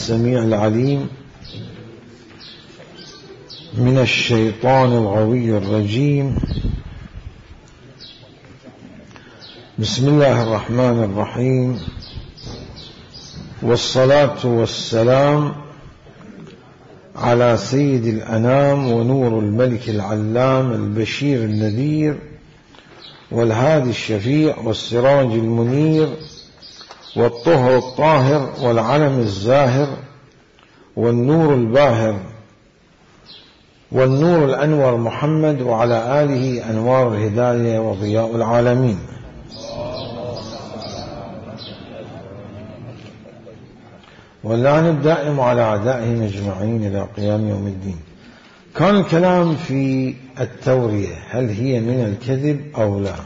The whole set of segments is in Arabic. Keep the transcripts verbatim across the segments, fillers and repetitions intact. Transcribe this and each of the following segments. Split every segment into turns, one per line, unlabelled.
السميع العليم من الشيطان الغوي الرجيم. بسم الله الرحمن الرحيم، والصلاة والسلام على سيد الأنام ونور الملك العلام البشير النذير والهادي الشفيع والسراج المنير والطهر الطاهر والعلم الزاهر والنور الباهر والنور الأنور محمد وعلى آله أنوار الهداية وضياء العالمين. واللعن الدائم على أعدائهم أجمعين إلى قيام يوم الدين. كان الكلام في التورية، هل هي من الكذب أو لا؟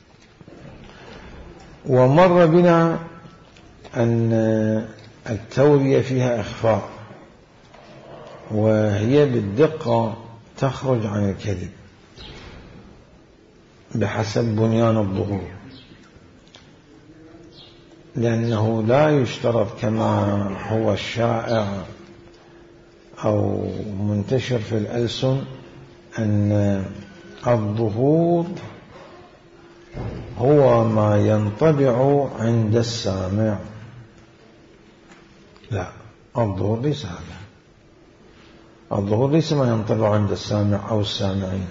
ومر بنا أن التورية فيها إخفاء، وهي بالدقة تخرج عن الكذب بحسب بنيان الظهور، لأنه لا يشترط كما هو الشائع أو منتشر في الألسن أن الظهور هو ما ينطبع عند السامع. لا، الظهور ليس هذا. الظهور ليس ما ينطبع عند السامع أو السامعين.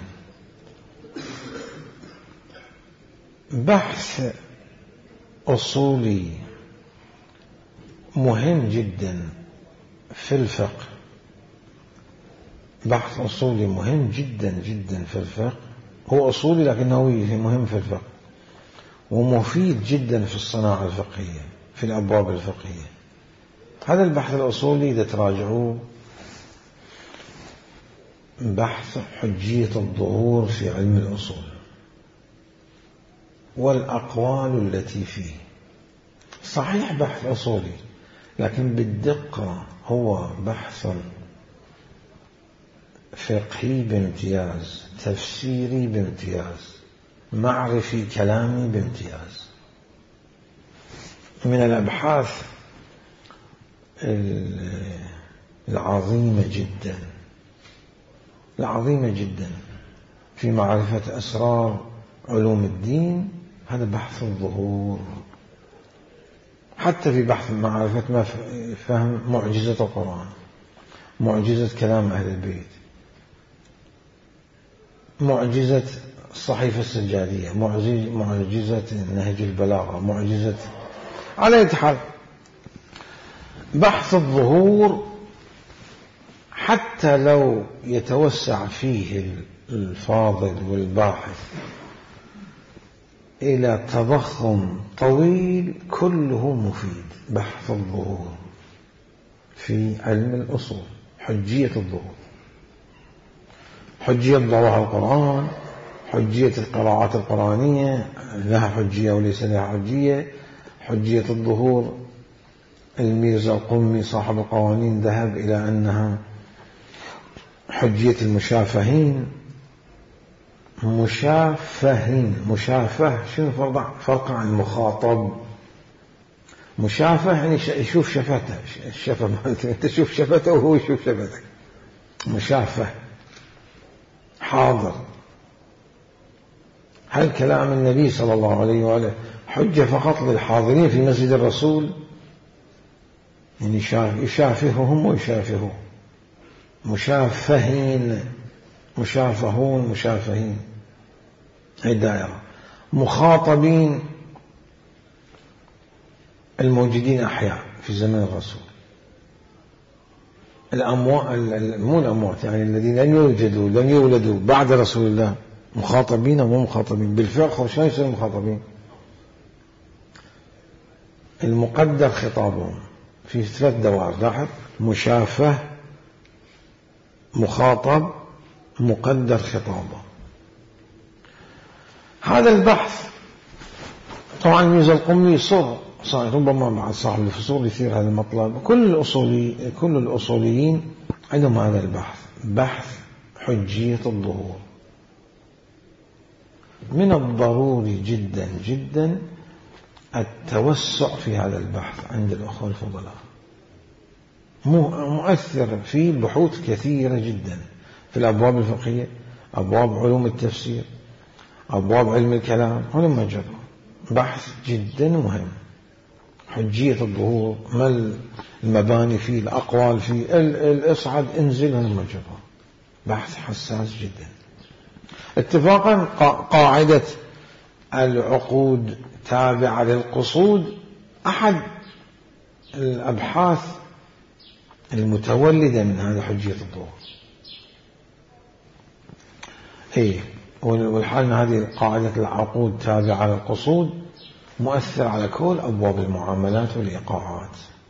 بحث أصولي مهم جدا في الفقه، بحث أصولي مهم جدا جدا في الفقه. هو أصولي لكنه مهم في الفقه، ومفيد جدا في الصناعة الفقهية في الأبواب الفقهية. هذا البحث الأصولي إذا تراجعوه بحث حجية الظهور في علم الأصول والأقوال التي فيه. صحيح بحث أصولي، لكن بالدقة هو بحث فقهي بامتياز، تفسيري بامتياز، معرفي كلامي بامتياز. من الأبحاث العظيمة جدا العظيمة جدا في معرفة أسرار علوم الدين هذا بحث الظهور. حتى في بحث معرفة ما فهم معجزة القرآن، معجزة كلام أهل البيت، معجزة الصحيفة السجادية، معجزة نهج البلاغة، معجزة على أي حال. بحث الظهور حتى لو يتوسع فيه الفاضل والباحث إلى تضخم طويل كله مفيد. بحث الظهور في علم الأصول، حجية الظهور، حجية ظواهر القرآن، حجية القراءات القرآنية لها حجية وليس لها حجية، حجية الظهور. الميرزا القمي صاحب القوانين ذهب إلى أنها حجية المشافهين. مشافهين، مشافه شنو فرق عن المخاطب؟ مشافه يعني يشوف شفته، الشفة مالته، انت تشوف شفته وهو يشوف شفتك. مشافه حاضر. هل كلام النبي صلى الله عليه وآله حجة فقط للحاضرين في مسجد الرسول؟ يعني يشافههم ويشافهوا. مشافهين، مشافهون، مشافهين، هي دائرة. مخاطبين الموجودين أحياء في زمن الرسول، الأموات، مو الأموات يعني الذين لن يوجدوا لن يولدوا بعد رسول الله، مخاطبين ومو مخاطبين. بالفقه شلون يصيروا مخاطبين؟ المقدر خطابهم في ثلاث دوائر. لاحظ: مشافه، مخاطب، مقدر خطابه. هذا البحث طبعا الميرزا القمي صر صار ربما بعد صاحب الفصول يثير هذا المطلب. كل الأصولي كل الأصوليين عندهم هذا البحث، بحث حجية الظهور. من الضروري جدا جدا التوسع في هذا البحث عند الأخوة الفضلاء. مؤثر في بحوث كثيرة جدا في الأبواب الفقهية، أبواب علوم التفسير، أبواب علم الكلام، ولما جرى بحث جدا مهم. حجية الظهور، ما المباني فيه، الأقوال فيه، الإصعد انزل، ولما جرى بحث حساس جدا. اتفاقا قاعدة العقود تابعة للقصود أحد الأبحاث المتولدة من هذا حجية الظهور. إيه، والحال أن هذه قاعدة العقود تابعة للقصود مؤثر على كل أبواب المعاملات والإيقاعات.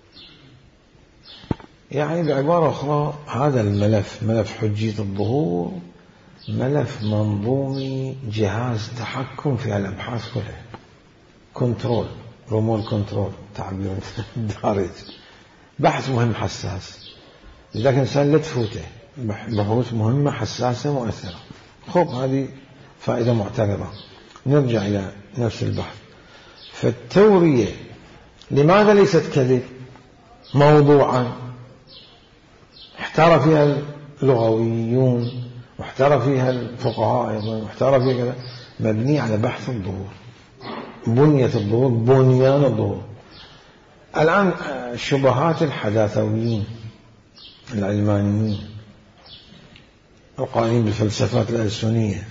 يعني بعبارة أخرى هذا الملف، ملف حجية الظهور، ملف منظومي، جهاز تحكم في الأبحاث كلها، كنترول، ريموت كنترول تعبير دارج. بحث مهم حساس، لذلك الإنسان لا تفوته، بحوث مهمة حساسة مؤثرة. خب هذه فائدة معتبرة. نرجع إلى نفس البحث. فالتورية لماذا ليست كذب موضوعا؟ احتار فيها اللغويون واحتار فيها الفقهاء أيضا واحتار فيها كذا، مبني على بحث الظهور، بنية الظهور، بنيان الظهور. الآن شبهات الحداثويين العلمانيين القائمين بالفلسفات الألسنية،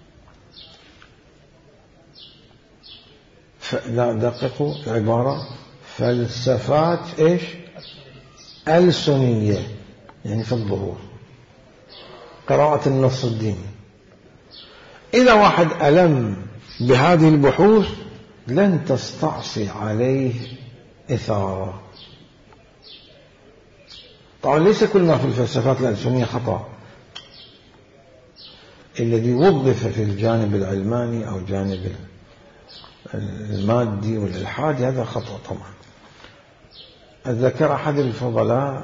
لا دققوا العبارة، فلسفات إيش؟ ألسنية، يعني في الظهور، قراءة النص الديني. إذا واحد ألم بهذه البحوث لن تستعصي عليه إثارة. طبعا ليس كل ما في الفلسفات الألسنية خطأ، الذي وظف في الجانب العلماني أو الجانب المادي والإلحادي هذا خطأ طبعا. أتذكر أحد الفضلاء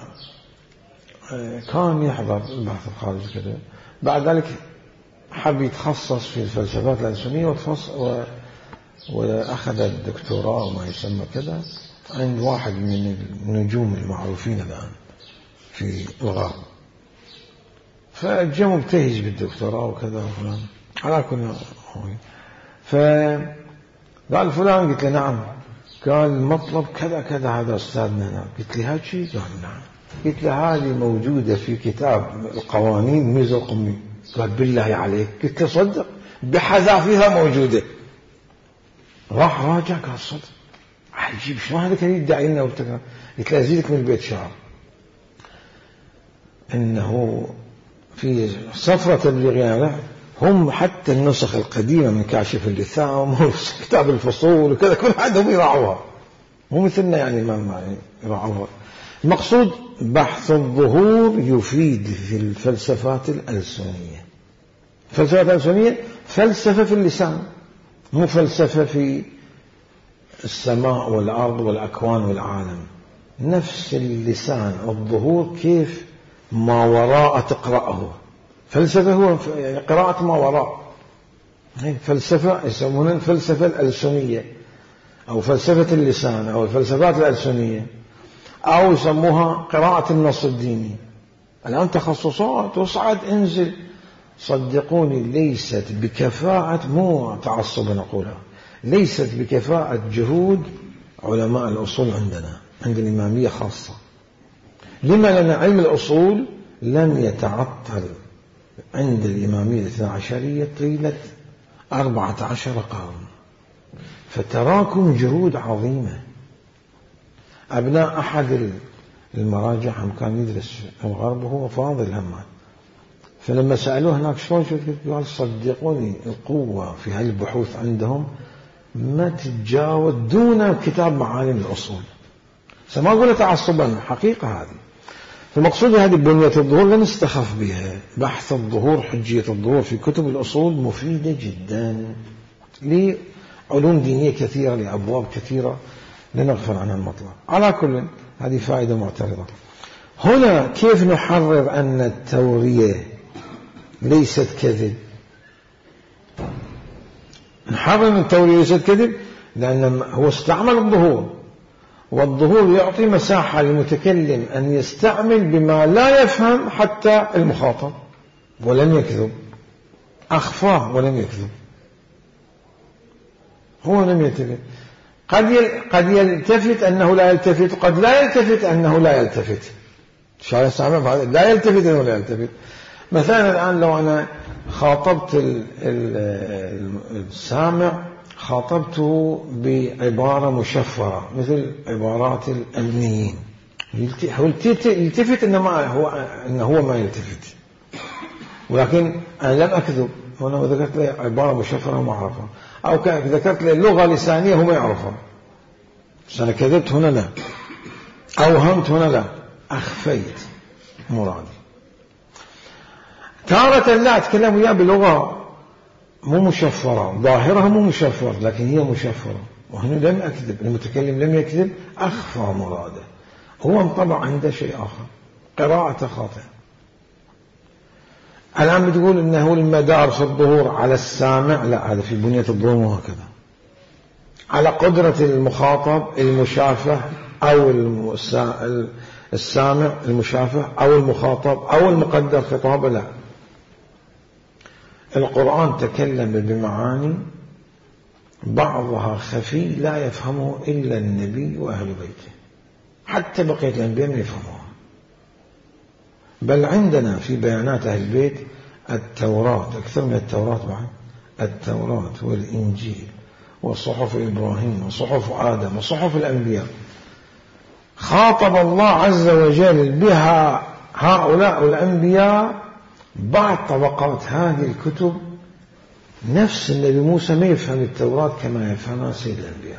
كان يحضر البحث الخارجي كده، بعد ذلك حب يتخصص في الفلسفات الألسنية وأخذ الدكتوراه وما يسمى كده عند واحد من النجوم المعروفين الآن في الغرب، فجاء مبتهج بالدكتوراه وكذا وفلان على كل حال. فقال فلان، قلت له نعم، قال المطلب كذا كذا، هذا أستاذنا هنا. قلت له هذا شيء؟ قال نعم. قلت له هذه موجودة في كتاب القوانين ميزة القمي. قال بالله عليك. قلت له صدق، بحذافيرها موجودة. راح راجع قال صدق، عجيب شلون هذا كان يدعي لنا وابتكر. قلت له أزيدك من البيت شعر، إنه في صفرة تبليغية هم حتى النسخ القديمة من كاشف اللثام وكتاب الفصول وكذا كل عندهم يراعوها، مو مثلنا يعني ما يراعوها. المقصود بحث الظهور يفيد في الفلسفات الألسنية. الفلسفات الألسنية فلسفة في اللسان، مو فلسفة في السماء والأرض والأكوان والعالم. نفس اللسان الظهور كيف ما وراء تقرأه. فلسفة هو قراءة ما وراء، فلسفة يسمونها الفلسفة الألسنية أو فلسفة اللسان أو الفلسفات الألسنية، أو يسموها قراءة النص الديني. الآن تخصصات وصعد انزل. صدقوني ليست بكفاءة، مو تعصبا نقولها، ليست بكفاءة جهود علماء الأصول عندنا، عند الإمامية خاصة. لما؟ لأن علم الأصول لم يتعطل عند الإمامية الاثنى عشرية طيلة أربعة عشر قرن، فتراكم جهود عظيمة. أبناء أحد المراجع هم كان يدرس في الغرب وهو فاضل همات، فلما سألوه هناك شلون شفت، قال صدقوني القوة في هالبحوث عندهم ما تتجاوز دون كتاب معالم الأصول. سما أقول تعصبا، حقيقة هذه. فالمقصود هذه بنية الظهور لا نستخف بها. بحث الظهور، حجية الظهور في كتب الأصول مفيدة جدا لعلوم دينية كثيرة، لأبواب كثيرة لا نغفل عنها المطلب. على كل هذه فائدة معترضة. هنا كيف نحرر أن التورية ليست كذب؟ نحرر أن التورية ليست كذب لأن هو استعمل الظهور والظهور يعطي مساحة للمتكلم أن يستعمل بما لا يفهم حتى المخاطب، ولم يكذب، أخفاه ولم يكذب، هو لم يلتفت. قد قد يلتفت أنه لا يلتفت، وقد لا يلتفت أنه لا يلتفت. شو هذا؟ لا يلتفت أنه لا يلتفت. مثلا الآن لو أنا خاطبت السامع، خاطبته بعبارة مشفرة مثل عبارات الأمنيين، يلتفت إنما هو إنه هو ما يلتفت، ولكن أنا لم أكذب، وأنا ذكرت له عبارة مشفرة وما أعرفها، أو ذكرت له لغة لسانية هو ما يعرفها، بس أنا كذبت هنا لا، أوهمت هنا لا، أخفيت مرادي. تارة لا أتكلم وياه بلغة مو مشفرة، ظاهرها مو مشفر لكن هي مشفرة، وهنا لم أكذب، المتكلم لم يكذب، أخفى مراده، هو انطبع عنده شيء آخر، قراءة خاطئة. الآن بتقول إنه المدار في الظهور على السامع، لا، هذا في بنية الظهور مو هكذا، على قدرة المخاطب المشافه أو السامع المشافه أو المخاطب أو المقدر خطابه، لا. القرآن تكلم بمعاني بعضها خفي لا يفهمه إلا النبي وأهل بيته، حتى بقية الأنبياء من يفهموها. بل عندنا في بيانات أهل البيت التوراة، أكثر من التوراة بعد، التوراة والإنجيل وصحف إبراهيم وصحف آدم وصحف الأنبياء، خاطب الله عز وجل بها هؤلاء الأنبياء بعض طبقات هذه الكتب. نفس النبي موسى ما يفهم التوراة كما يفهمها سيد الأنبياء،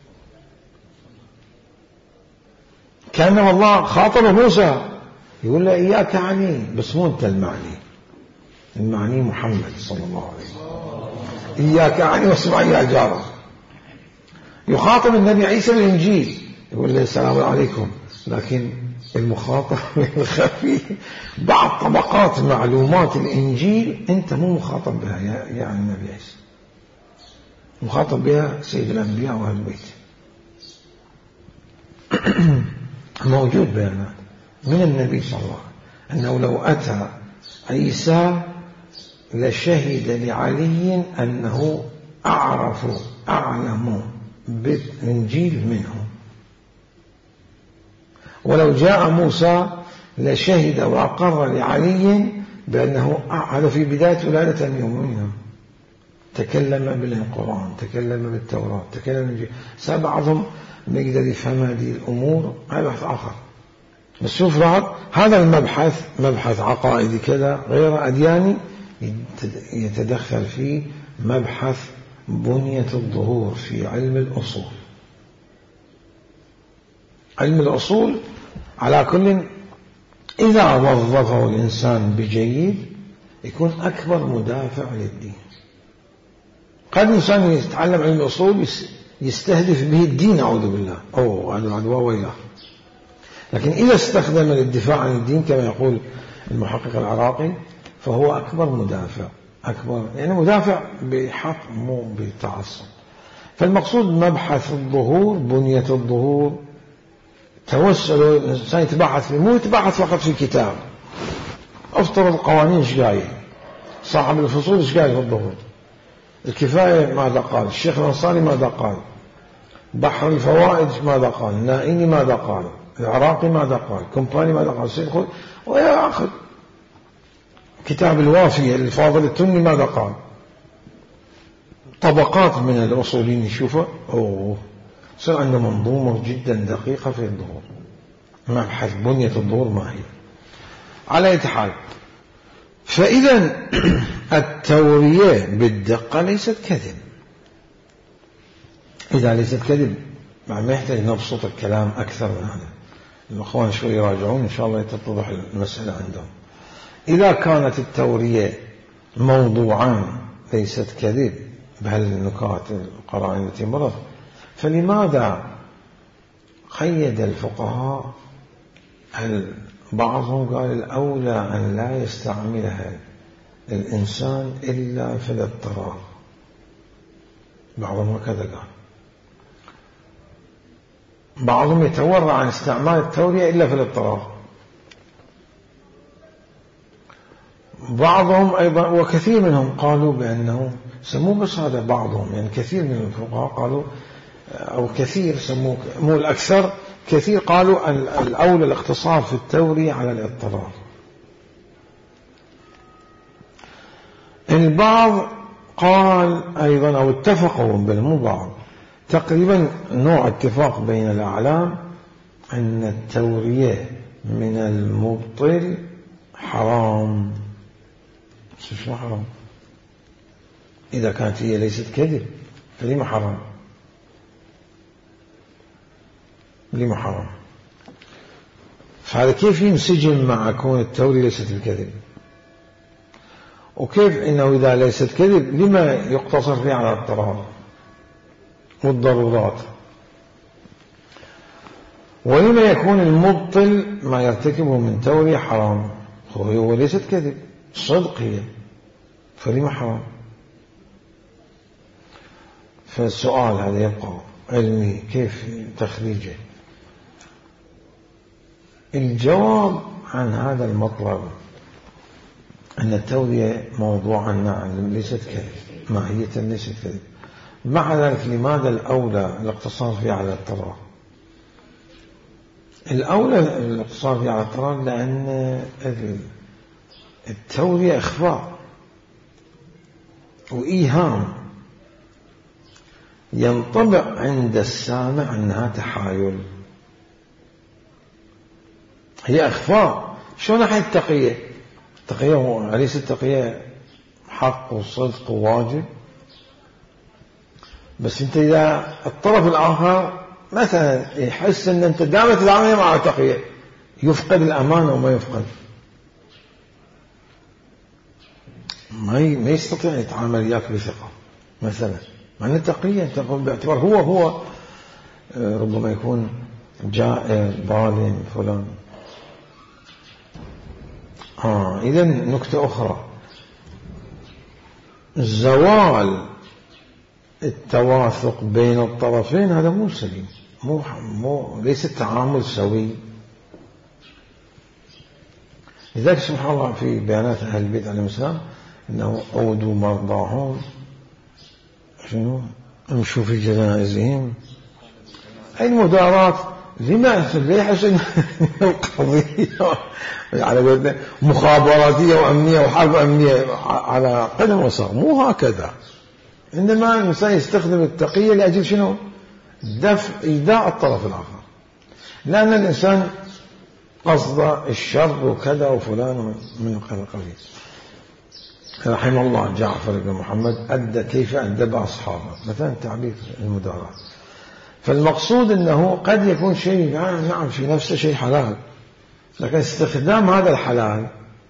كأنما الله خاطب موسى يقول له إياك عني، بس مو أنت المعني، المعني محمد صلى الله عليه وسلم، إياك عني واسمع يا جاره. يخاطب النبي عيسى بالإنجيل يقول له السلام عليكم، لكن المخاطب الخفي بعض طبقات معلومات الإنجيل أنت مو مخاطب بها يا يعني النبي عيسى، مخاطب بها سيد الأنبياء وأهل البيت. موجود بيانات من النبي صلى الله عليه وسلم أنه لو أتى عيسى لشهد لعلي أنه أعرف أعلم بالإنجيل منه، ولو جاء موسى لشهد وأقر لعلي بأنه، هذا في بداية ولادة المؤمنين، تكلم بالقرآن، تكلم بالتوراة، تكلم بالإنجيل. بعضهم نقدر يفهم هذه الأمور، هذا بحث آخر، بس شوف هذا المبحث مبحث عقائدي كذا غير أدياني يتدخل فيه مبحث بنية الظهور في علم الأصول. علم الأصول على كل إذا وظفه الإنسان بجيد يكون أكبر مدافع للدين. قد الإنسان يتعلم علم الأصول يستهدف به الدين، أعوذ بالله، أوه هذا العدوى وياه، لكن إذا استخدم للدفاع عن الدين كما يقول المحقق العراقي فهو أكبر مدافع، أكبر يعني مدافع بحق مو بتعصب. فالمقصود مبحث الظهور، بنية الظهور، توسل الإنسان يتبحث فيه، مو يتبحث فقط في كتاب. افترض القوانين ايش قايل، صاحب الفصول ايش قايل في الظهور، الكفاية ماذا قال، الشيخ الأنصاري ماذا قال، بحر الفوائد ماذا قال، النائني ماذا قال، العراقي ماذا قال، كومباني ماذا قال، سيد خذ ويأخذ كتاب الوافية الفاضل التني ماذا قال. طبقات من الأصولين يشوفها، أوه صار عنده منظومة جدا دقيقة في الظهور، مبحث بنية الظهور ما هي. على أي حال، فإذا التورية بالدقة ليست كذب. إذا ليست كذب ما يحتاج نبسط الكلام أكثر من هذا، الأخوان شوي يراجعون إن شاء الله تتضح المسألة عندهم. إذا كانت التورية موضوعان ليست كذب بهالنكات القرائن التي مرت، فلماذا قيد الفقهاء؟ بعضهم قال الأولى أن لا يستعملها الإنسان إلا في الاضطرار، بعضهم هكذا قال. بعضهم يتورع عن استعمال التورية إلا في الاضطرار. بعضهم أيضا وكثير منهم قالوا بأنه سموه، بس هذا بعضهم يعني كثير من الفقهاء قالوا، أو كثير سموه مو الأكثر، كثير قالوا الأولى الاقتصار في التورية على الاضطرار. البعض قال أيضا، أو اتفقوا بل مو بعض، تقريبا نوع اتفاق بين الأعلام أن التورية من المبطل حرام. شو حرام؟ إذا كانت هي ليست كذب فلما حرام؟ لما حرام؟ فهذا كيف ينسجم مع كون التورية ليست الكذب؟ وكيف إنه إذا ليست كذب لما يقتصر فيه على الاضطرار والضرورات؟ ولما يكون المبطل ما يرتكبه من تورية حرام؟ هو ليست كذب، صدق هي، فلما حرام؟ فالسؤال هذا يبقى علمي كيف تخريجه. الجواب عن هذا المطلب أن التورية موضوعا نعم ليست كذب، ماهية ليست كذب. مع ذلك لماذا الأولى الاقتصار فيها على الاضطرار؟ الأولى الاقتصار فيها على الاضطرار لأن التورية إخفاء وإيهام، ينطبع عند السامع أنها تحايل، هي إخفاء. شو ناحية التقية؟ التقية أليس التقية حق وصدق وواجب؟ بس أنت إذا الطرف الآخر مثلا يحس أن أنت دائما تتعامل مع التقية، يفقد الأمانة وما يفقد، ما ما يستطيع يتعامل وياك بثقة مثلا، مع أن التقية تقوم باعتبار هو هو ربما يكون جائر ظالم فلان. آه إذن نكتة أخرى، زوال التواثق بين الطرفين هذا مو سليم، مو مو ليس التعامل سوي. لذلك سبحان الله في بيانات أهل البيت عليهم السلام أنه عودوا مرضاهم، شنو امشوا في جنائزهم. أي المدارات لما ليه حسن القضية على قولنا مخابراتية وأمنية وحرب أمنية على قدم وساق، مو هكذا. عندما الإنسان يستخدم التقية لأجل شنو؟ دفع إيذاء الطرف الآخر، لأن الإنسان قصد الشر وكذا وفلان من القبيل. رحمه الله جعفر بن محمد أدى كيف أدب أصحابه مثلا تعبير المدارات. فالمقصود أنه قد يكون شيء نعم في نفسه شيء حلال، لكن استخدام هذا الحلال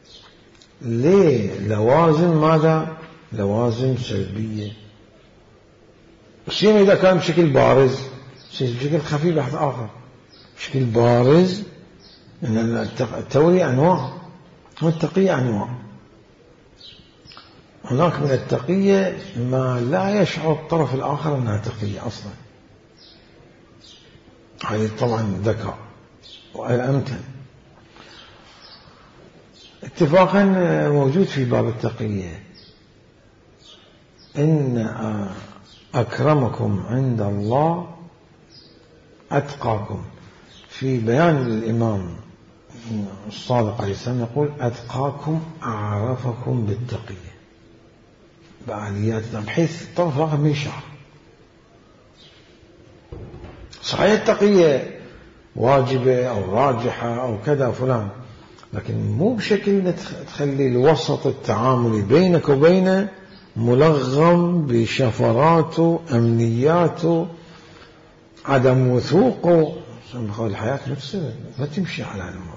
ليه لوازم ماذا؟ لوازم سلبية. الشيء إذا كان بشكل بارز، شيء بشكل خفي بحث آخر. بشكل بارز أن التورية أنواع والتقية أنواع. هناك من التقية ما لا يشعر الطرف الآخر أنها تقية أصلا، هذه طبعا ذكاء والأمتن. اتفاقا موجود في باب التقية إن أكرمكم عند الله أتقاكم. في بيان الإمام الصادق عليه السلام يقول أتقاكم أعرفكم بالتقية بآلياتنا، بحيث الطرف الآخر ما يشعر. صحيح التقية واجبة أو راجحة أو كذا فلان، لكن مو بشكل تخلي الوسط التعاملي بينك وبينه ملغم بشفراته أمنياته عدم وثوقه. الحياة نفسها ما تمشي على هالأمور،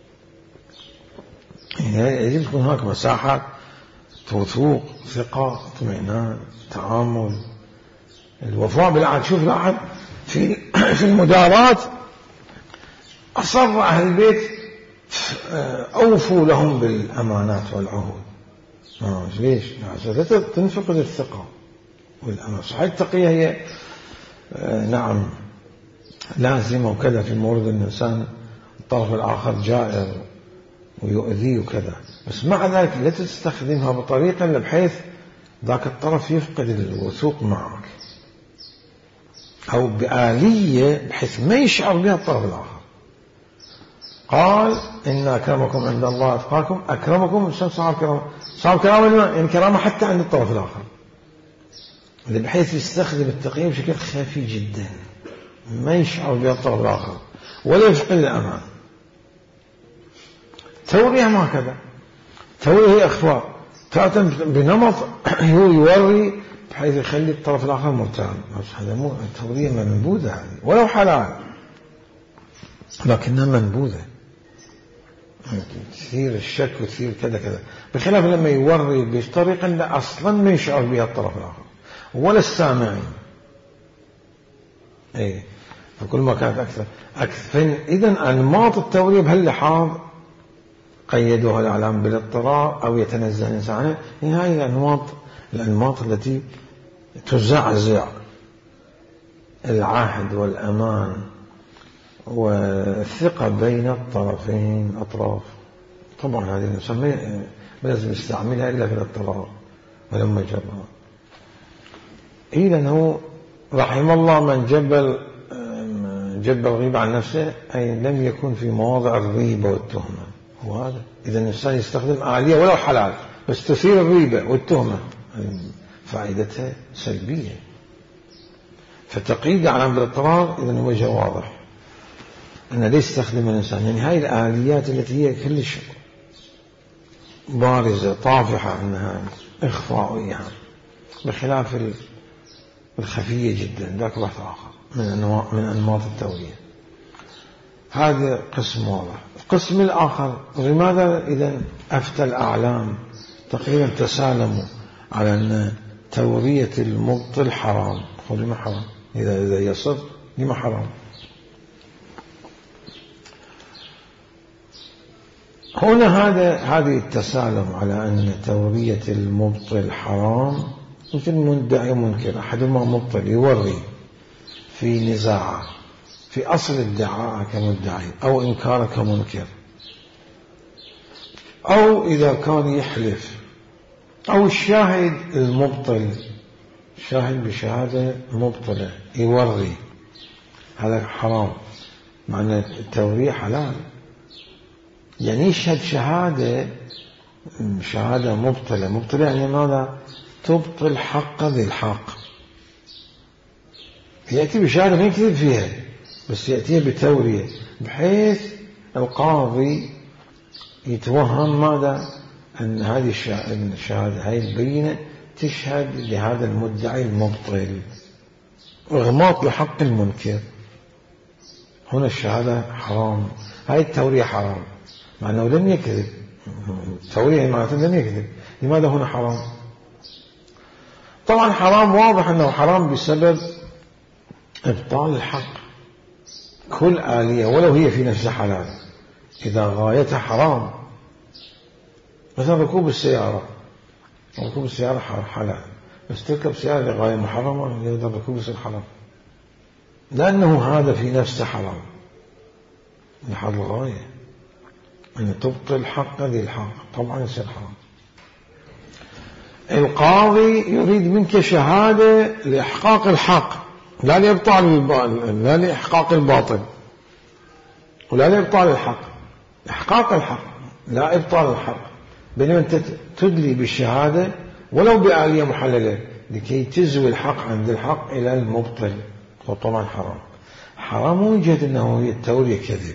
يعني يجب تكون هناك مساحة توثوق، ثقة، اطمئنان، تعامل، الوفاء بالعهد. شوف العهد في في المدارات أصر أهل البيت أوفوا لهم بالأمانات والعهود. آه ليش؟ عشان تنفقد الثقة والأمان. صحيح التقية هي آه نعم لازمة وكذا في مورد الإنسان الطرف الآخر جائر ويؤذيه وكذا، بس مع ذلك لا تستخدمها بطريقة بحيث ذاك الطرف يفقد الوثوق معك، أو بآلية بحيث ما يشعر بها الطرف الآخر. قال إن أكرمكم عند الله أتقاكم. أكرمكم صار كرامة، صار كرامة يعني كرامة حتى عند الطرف الآخر، بحيث يستخدم التقييم بشكل خفي جدا ما يشعر بها الطرف الآخر ولا يفقد الأمان. تورية ما كذا، تورية هي إخفاء، تأتي بنمط هو يوري بحيث يخلي الطرف الآخر مرتاح. هذا مو تورية منبوذة هذه ولو حلال، لكنها منبوذة تثير الشك وتثير كذا كذا، بخلاف لما يوري بطريقة لا أصلا ما يشعر بها الطرف الآخر ولا السامعين. أي فكل ما كانت أكثر أكثر. إذن أنماط التورية بهاللحاظ قيدوها الإعلام بالاضطرار أو يتنزه الإنسان عنها. هي الأنماط الأنماط التي تزعزع العهد والأمان والثقة بين الطرفين أطراف. طبعا هذه الإنسان ما لازم يستعملها إلا في الاضطرار ولما جرى. إذن هو رحم الله من جبل جبل الغيبة عن نفسه، أي لم يكن في مواضع الريبة والتهمة. وهذا إذا الإنسان يستخدم آلية ولو حلال بس تثير الريبة والتهمة فائدتها سلبية، فتقييد على بالاضطرار إذن وجه واضح أن لا يستخدم الإنسان. يعني هاي الآليات التي هي كلش بارزة طافحة أنها إخفاء وإيهام، بخلاف الخفية جدا ذاك بحث آخر من أنواع من أنماط التورية. هذا قسم واضح. القسم الآخر لماذا إذن أفتى الأعلام تقريبا تسالموا على أن تورية المبطل حرام؟ لما حرام؟ إذا إذا يصر لما حرام؟ هنا هذا هذه التسالم على أن تورية المبطل حرام، مثل مدعي منكر أحدهما مبطل يوري في نزاع في أصل الدعاء كمدعي أو إنكار كمنكر، أو إذا كان يحلف، أو الشاهد المبطل شاهد بشهادة مبطلة يوري، هذا حرام. معنى التورية حلال يعني يشهد شهادة شهادة مبطلة. مبطلة يعني ماذا؟ تبطل حق ذي الحق. يأتي بشهادة ما يكذب فيها بس يأتي بتورية بحيث القاضي يتوهم ماذا؟ أن هذه الشهادة هذه البينة تشهد لهذا المدعي المبطل، إغماط لحق المنكر. هنا الشهادة حرام، هذه التورية حرام مع أنه لم يكذب. التورية معناته لم يكذب. لماذا هنا حرام؟ طبعا حرام واضح أنه حرام بسبب إبطال الحق. كل آلية ولو هي في نفسها حلال إذا غايتها حرام. مثلا ركوب السيارة، ركوب السيارة حلال بس تركب سيارة لغاية محرمة يقدر ركوب يصير حرام، لأنه هذا في نفسه حرام لحد الغاية أن تبطل حق ذي الحق، طبعا يصير حرام. القاضي يريد منك شهادة لإحقاق الحق لا لإبطال، لا لإحقاق الباطل ولا لإبطال الحق. إحقاق الحق لا إبطال الحق، بينما أنت تدلي بالشهادة ولو بآلية محللة لكي تزوي الحق عند الحق إلى المبطل، وطبعا حرام. حرام من جهة أنه هي التورية كذب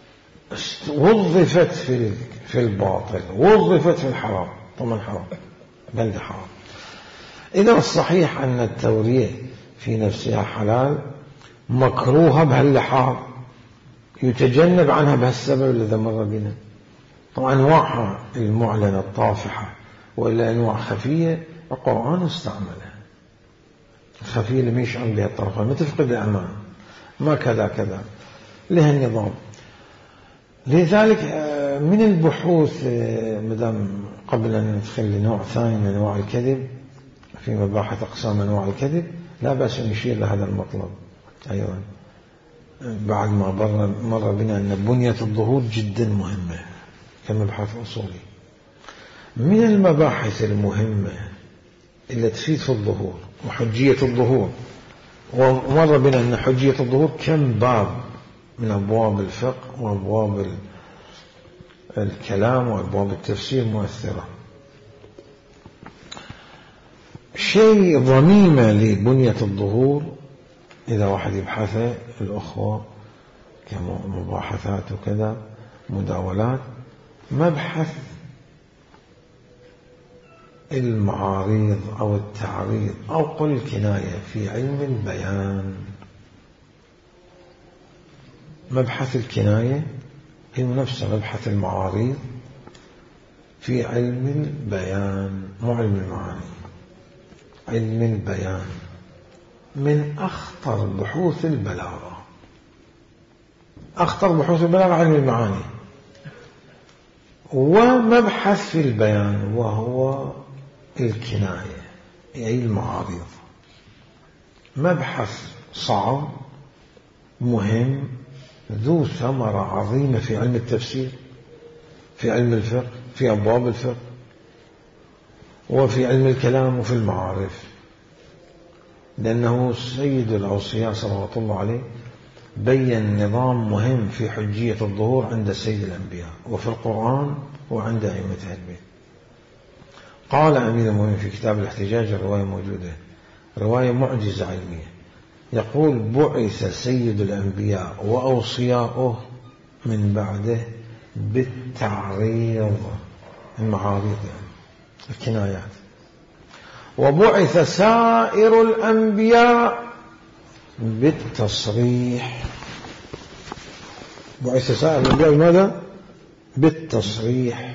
وظفت في في الباطل وظفت في الحرام، طبعا حرام بل ده حرام. إذا الصحيح أن التورية في نفسها حلال مكروهة بهاللحاظ يتجنب عنها بهالسبب الذي مر بنا. طبعا أنواعها المعلنة الطافحة وإلا أنواع خفية القرآن استعملها. الخفية اللي يشعر بها الطرفان ما تفقد الأمان ما كذا كذا لها النظام. لذلك من البحوث مدام قبل أن ندخل لنوع ثاني من أنواع الكذب في مباحث أقسام أنواع الكذب لا بأس أن نشير لهذا المطلب أيضا. بعد ما مر بنا أن بنية الظهور جدا مهمة كمبحث أصولي. من المباحث المهمة اللي تفيد في الظهور وحجية الظهور، ومر بنا أن حجية الظهور كم باب من أبواب الفقه وأبواب الكلام وأبواب التفسير مؤثرة. شيء ضميمة لبنية الظهور إذا واحد يبحثه الأخوة كمباحثات وكذا مداولات، مبحث المعاريض أو التعريض أو قل الكناية في علم البيان. مبحث الكناية هي نفسه مبحث المعاريض في علم البيان، مو علم المعاني. علم البيان من أخطر بحوث البلاغة. أخطر بحوث البلاغة علم المعاني. ومبحث في البيان وهو الكناية أي المعارض، مبحث صعب مهم ذو ثمرة عظيمة في علم التفسير، في علم الفقه، في أبواب الفقه، وفي علم الكلام وفي المعارف، لأنه سيد الأوصياء صلوات الله عليه بين نظام مهم في حجية الظهور عند سيد الأنبياء وفي القرآن وعند أئمة أهل البيت. قال أمير المؤمنين في كتاب الاحتجاج، الرواية موجودة، رواية معجزة علمية، يقول: بعث سيد الأنبياء وأوصياؤه من بعده بالتعريض، المعارض يعني الكنايات، وبعث سائر الأنبياء بالتصريح. بعث سائر الأنبياء بماذا؟ بالتصريح.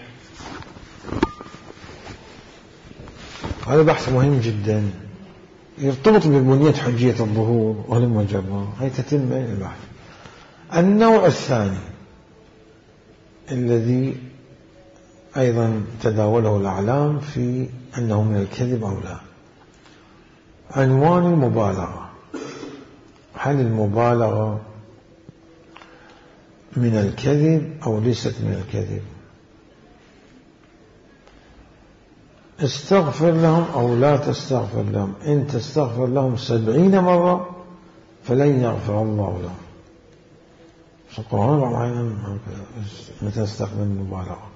هذا بحث مهم جدا يرتبط ببنية حجية الظهور وهلم جرا، هي تتم البحث. النوع الثاني الذي أيضا تداوله الأعلام في أنه من الكذب أو لا، عنوان المبالغة. هل المبالغة من الكذب أو ليست من الكذب؟ استغفر لهم أو لا تستغفر لهم، إن تستغفر لهم سبعين مرة فلن يغفر الله لهم. في القرآن بعض متى استخدم المبالغة.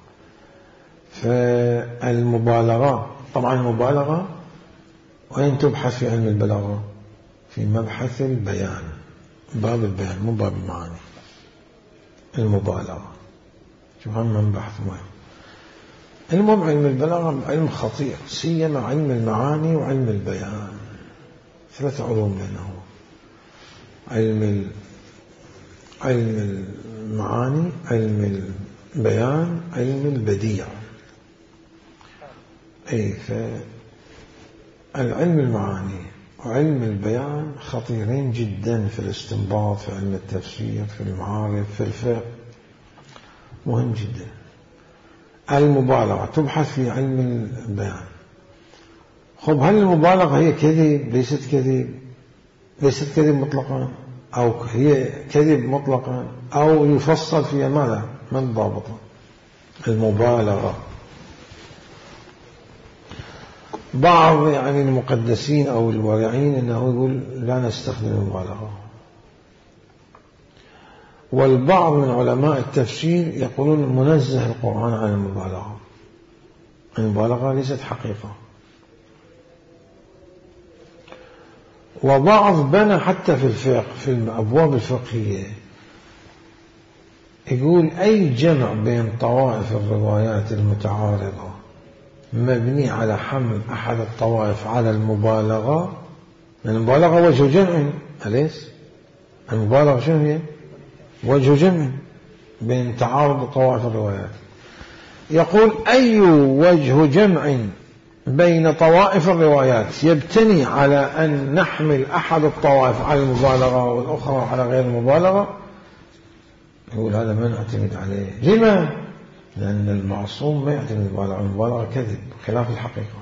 فالمبالغة طبعا المبالغة وين تبحث في علم البلاغة؟ في مبحث البيان، باب البيان مو باب المعاني. المبالغة شوف هم بحث مهم. المهم علم البلاغة علم خطير، سيما علم المعاني وعلم البيان، ثلاث علوم لأنه علم علم المعاني، علم البيان، علم البديع. أي فالعلم المعاني وعلم البيان خطيرين جدا في الاستنباط، في علم التفسير، في المعارف، في الفقه، مهم جدا. المبالغة تبحث في علم البيان. خب هل المبالغة هي كذب؟ ليست كذب؟ ليست كذب مطلقا أو هي كذب مطلقا أو يفصل فيها ماذا؟ ما الضابط؟ المبالغة. بعض يعني المقدسين أو الورعين أنه يقول لا نستخدم المبالغة، والبعض من علماء التفسير يقولون منزه القرآن عن المبالغة، المبالغة ليست حقيقة. وبعض بنى حتى في الفقه في الأبواب الفقهية يقول أي جمع بين طوائف الروايات المتعارضة مبني على حمل أحد الطوائف على المبالغة، المبالغة وجه جمع، أليس؟ المبالغة شنو هي؟ وجه جمع بين تعارض طوائف الروايات. يقول أي وجه جمع بين طوائف الروايات يبتني على أن نحمل أحد الطوائف على المبالغة والأخرى على غير المبالغة، يقول هذا ما نعتمد عليه. لما؟ لأن المعصوم ما يعتمد المبالغة، المبالغة كذب خلاف الحقيقة.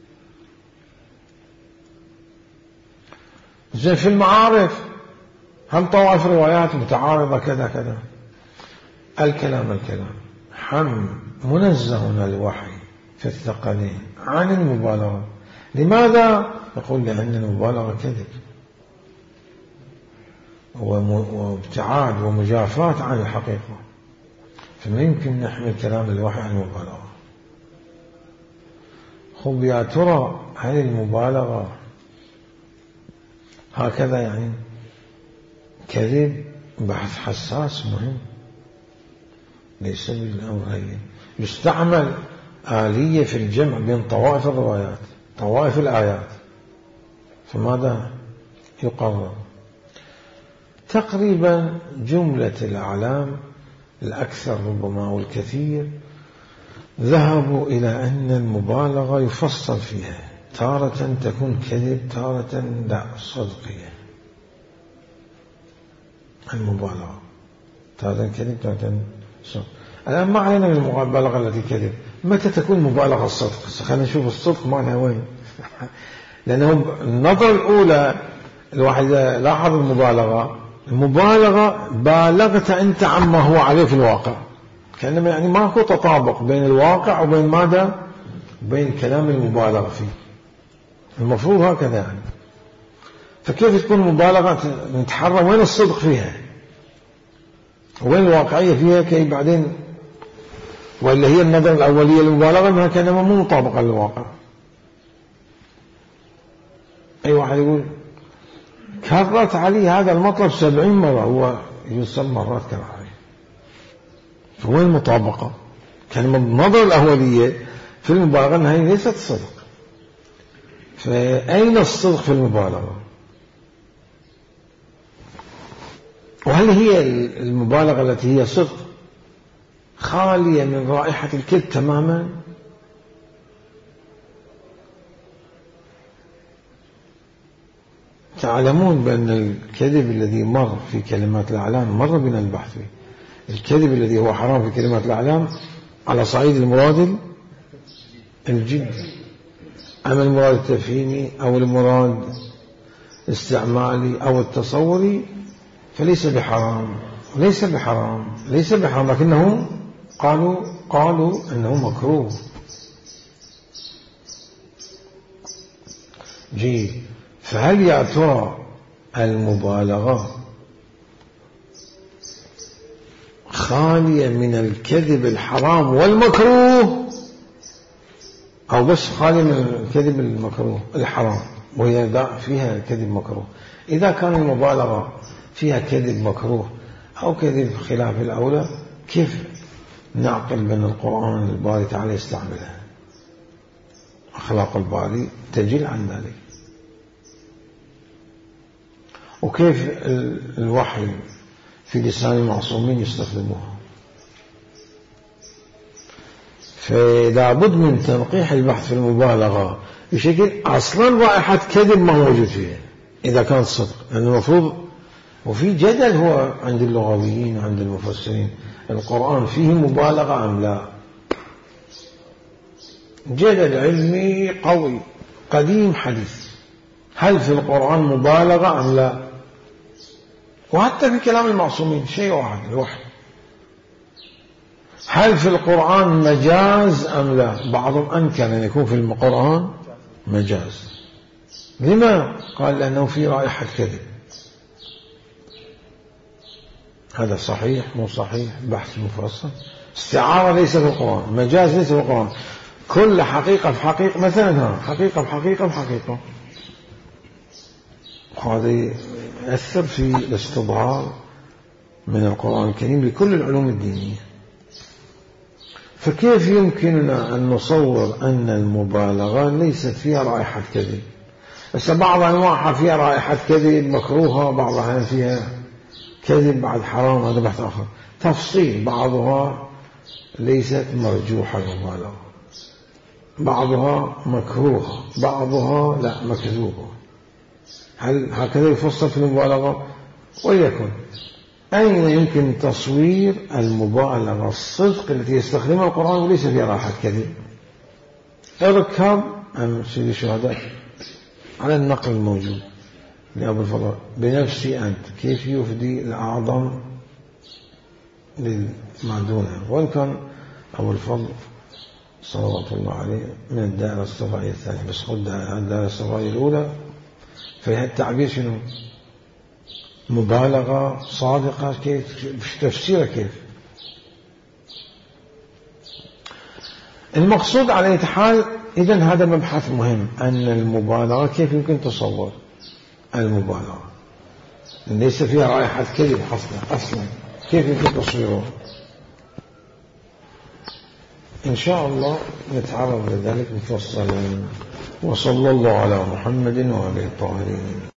زين في المعارف هم طوائف روايات متعارضة كذا كذا. الكلام الكلام هم منزه الوحي في الثقلين عن المبالغة. لماذا؟ يقول لأن المبالغة كذب وابتعاد ومجافاة عن الحقيقة، فما يمكن نحمل كلام الوحي عن المبالغة. خب يا ترى هل المبالغة هكذا يعني كذب؟ بحث حساس مهم، ليس بالأمر هين. يستعمل آلية في الجمع بين طوائف الروايات طوائف الآيات، فماذا يقرر؟ تقريبا جملة الأعلام الأكثر ربما والكثير ذهبوا إلى أن المبالغة يفصل فيها، تارة تكون كذب تارة لا صدقية. المبالغة تارة كذب تارة صدق. الآن ما علينا من المبالغة التي كذب، متى تكون مبالغة الصدق؟ خلينا نشوف الصدق معناها وين. لأنه النظرة الأولى الواحد لاحظ المبالغة المبالغة بالغت أنت عما هو عليه في الواقع، كأنما يعني ماكو تطابق بين الواقع وبين ماذا؟ بين كلام المبالغة فيه. المفروض هكذا يعني. فكيف تكون مبالغة؟ نتحرى وين الصدق فيها وين الواقعية فيها، كي بعدين وإلا هي النظرة الأولية للمبالغة أنها كأنما مو مطابقة للواقع. أي واحد يقول كررت عليه هذا المطلب سبعين مرة، هو يسمى مرات كرر عليه، فوين المطابقة؟ كان النظرة الأولية في المبالغة أنها ليست صدق، فأين الصدق في المبالغة؟ وهل هي المبالغة التي هي صدق خالية من رائحة الكذب تماما؟ تعلمون بأن الكذب الذي مر في كلمات الأعلام مر بنا البحث فيه. الكذب الذي هو حرام في كلمات الأعلام على صعيد المراد الجد، أما المراد التفهيمي أو المراد الاستعمالي أو التصوري فليس بحرام ليس بحرام ليس بحرام لكنهم قالوا قالوا أنه مكروه. جيد. فهل يا ترى المبالغة خالية من الكذب الحرام والمكروه أو بس خالية من الكذب المكروه الحرام وهي فيها كذب مكروه؟ إذا كان المبالغة فيها كذب مكروه أو كذب خلاف الأولى، كيف نعقل بأن القرآن الباري تعالى يستعملها؟ أخلاق الباري تجل عن ذلك. وكيف الوحي في لسان المعصومين يستخدموها؟ فلا بد من تنقيح البحث في المبالغة بشكل أصلا رائحة كذب ما موجود فيها إذا كانت صدق، لأن المفروض. وفي جدل هو عند اللغويين عند المفسرين، القرآن فيه مبالغة أم لا؟ جدل علمي قوي قديم حديث، هل في القرآن مبالغة أم لا؟ وحتى في كلام المعصومين شيء واحد الوحي، هل في القرآن مجاز أم لا؟ بعضهم أنكر أن يكون في القرآن مجاز. لما؟ قال لأنه في رائحة كذب. هذا صحيح مو صحيح؟ بحث مفصل. استعارة ليس في القرآن، مجاز ليس في القرآن، كل حقيقة في حقيقة، مثلا ها حقيقة بحقيقة بحقيقة. وهذا يأثر في الاستظهار من القرآن الكريم لكل العلوم الدينية. فكيف يمكننا أن نصور أن المبالغة ليست فيها رائحة كذب؟ بس بعض أنواعها فيها رائحة كذب مكروهة، بعضها فيها كذب بعد حرام، هذا بحث آخر. تفصيل بعضها ليست مرجوحة المبالغة، بعضها مكروهة، بعضها لا مكذوبة. هل هكذا يفصل في المبالغة؟ وليكن أين يمكن تصوير المبالغة الصدق التي يستخدمها القرآن وليس فيها راحة كذب؟ اركب عن سيد الشهداء على النقل الموجود لأبو الفضل بنفسي أنت كيف يفدي الأعظم لما دونه. وإن كان أبو الفضل صلوات الله عليه من الدائرة الصفائية الثانية، بس خد الدائرة الصفائية الأولى فيها التعبير شنو؟ مبالغة صادقة، كيف تفسيرها كيف؟ المقصود على أي حال إذن هذا مبحث مهم، أن المبالغة كيف يمكن تصور المبالغة ليس فيها رائحة كذب أصلا أصلا كيف يمكن تصويره؟ إن شاء الله نتعرض لذلك مفصلا. وصلى الله على محمد وآله الطاهرين.